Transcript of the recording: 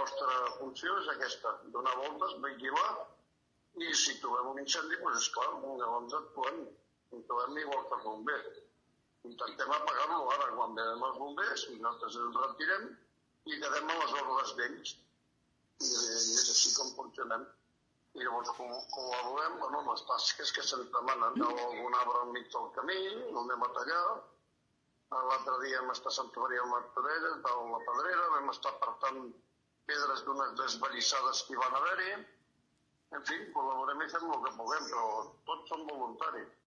nostra funció és aquesta, donar voltes, vigilar, i si trobem un incendi, doncs esclar, llavors actuem igual que els bombers. Intentem apagar-lo ara quan veiem els bombers i nosaltres ens retirem i quedem a les ordres d'ells. I és així com funcionem. I llavors col·laborem amb les tasques que se'ns demanen. Algun arbre al mig del camí, l'anem a tallar. L'altre dia vam estar a Sant Maria de Martorelles, de la Pedrera, vam estar apartant pedres d'unes desvallissades que hi van haver-hi. En fi, col·laborem i fem el que puguem, però tots són voluntaris.